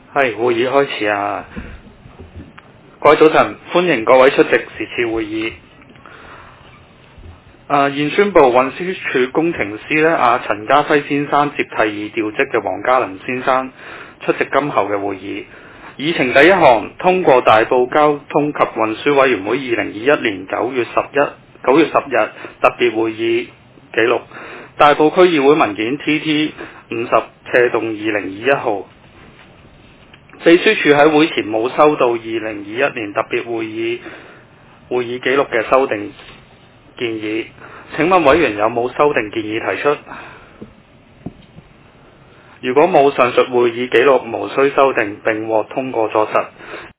係，會議開始啊！各位早晨，歡迎各位出席是次會議。現宣布運輸署工程師陳家輝先生接替已調職嘅黃家麟先生出席今後嘅會議。議程第一項，通過大埔交通及運輸委員會2021年9月10日特別會議記錄，大埔區議會文件 TT50/2021號。秘書處喺會前冇收到2021年特別會議記錄嘅修訂建議，請問委員有冇修訂建議提出？如果冇，上述會議記錄無需修訂並獲通過作實。